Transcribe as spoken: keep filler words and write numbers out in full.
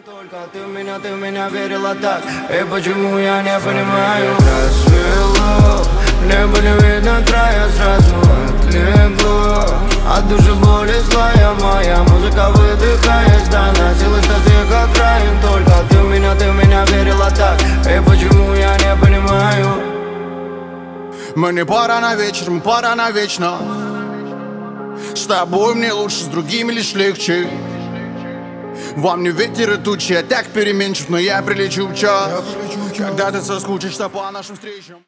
Только ты в меня, ты в меня верила так. И почему я не понимаю? Рассвело, небо не видно края, сразу отлегло от души боли злая моя. Музыка выдыхает, доносилась до всех окраин. Только ты в меня, ты в меня верила так. И почему я не понимаю? Мы не пара на вечер, мы пара на вечно. С тобой мне лучше, с другими лишь легче. Вам не ветер и тучи, я так переменчив, но я прилечу в час, когда ты соскучишься по нашим встречам.